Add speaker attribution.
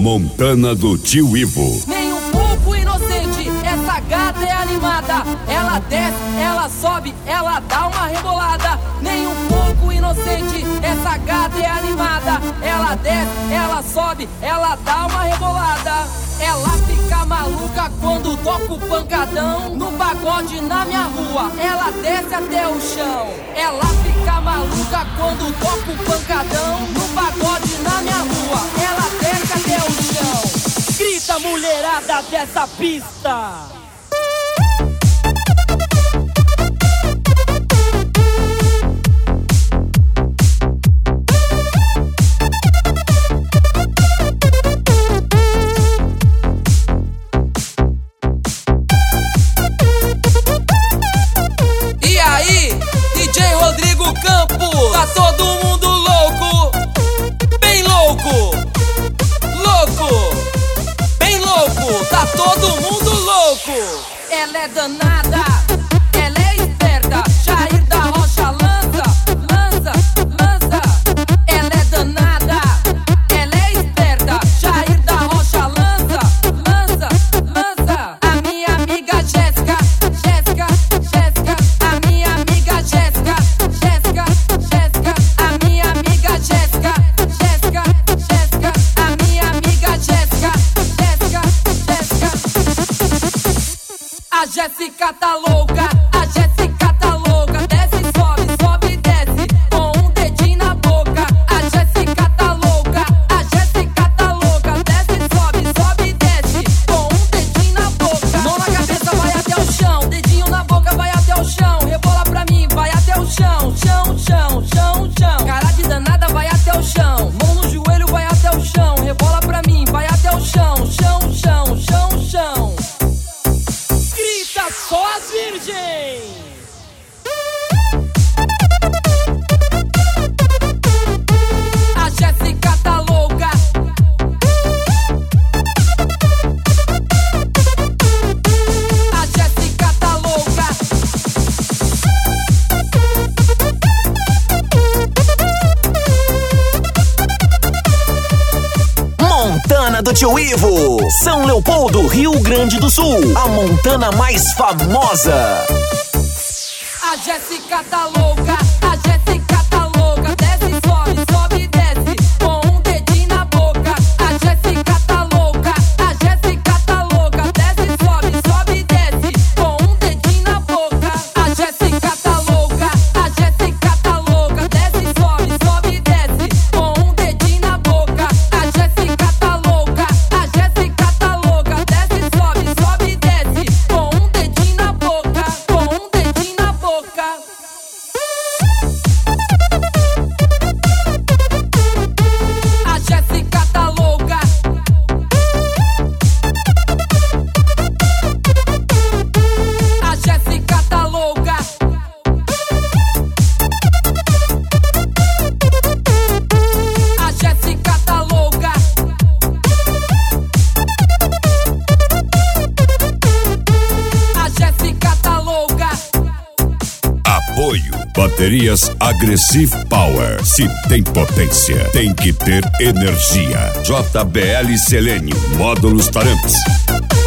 Speaker 1: Montana do Tio Ivo.
Speaker 2: Nem um pouco inocente, essa gata é animada. Ela desce, ela sobe, ela dá uma rebolada. Nem um pouco inocente, essa gata é animada. Ela desce, ela sobe, ela dá uma rebolada. Ela fica maluca quando toca o pancadão. No pagode na minha rua, ela desce até o chão. Ela fica maluca quando toca o pancadão. No pagode na minha rua, ela desce até o chão. Grita, mulherada dessa pista. Tá todo mundo louco, bem louco, louco, bem louco, tá todo mundo louco. Ela é danada, ela é esperta, Jair da Rocha lança, lança, lança. Ela é danada, ela é esperta, Jair da Rocha lança, lança, lança. A minha amiga Jéssica, Jéssica, Jéssica, a minha amiga Jéssica, Jéssica, Jéssica, a minha amiga Jéssica, Jéssica, Jéssica, a minha amiga Jéssica, Jéssica, Jéssica. A Jéssica tá louca, a Jéssica tá louca, desce, sobe, sobe, desce, com um dedinho na boca. A Jéssica tá louca, a Jéssica tá louca, desce, sobe, sobe, desce, com um dedinho na boca. Mão na cabeça, vai até o chão, dedinho na boca, vai até o chão, rebola pra mim, vai até o chão, chão, chão, chão, chão. Cara de danada, vai até o chão, mão no joelho, vai até o chão, rebola pra mim, vai até o chão, chão, chão, chão, chão. Grita só as virgens! A Jéssica tá louca. A Jéssica tá louca.
Speaker 3: Montana do Tio Ivo, São Leopoldo, Rio Grande do Sul, a Montana mais famosa.
Speaker 2: A Jéssica tá louca, a Jéssica tá louca, desce, sobe, sobe, desce, com um dedinho na boca. A Jéssica tá louca, a Jéssica tá louca, desce, sobe, sobe, desce, com um dedinho na boca. A Jéssica tá louca, a Jéssica tá louca, desce, sobe, sobe, desce, com um dedinho na boca. A Jéssica tá louca, a Jéssica tá louca, desce, sobe, sobe, desce, com um dedinho na boca, com um dedinho na boca. A Jéssica tá louca. A Jéssica tá louca. A Jéssica tá louca. A Jéssica tá louca.
Speaker 1: Apoio. Baterias Aggressive Power. Se tem potência, tem que ter energia. JBL Selênio. Módulos Taramps.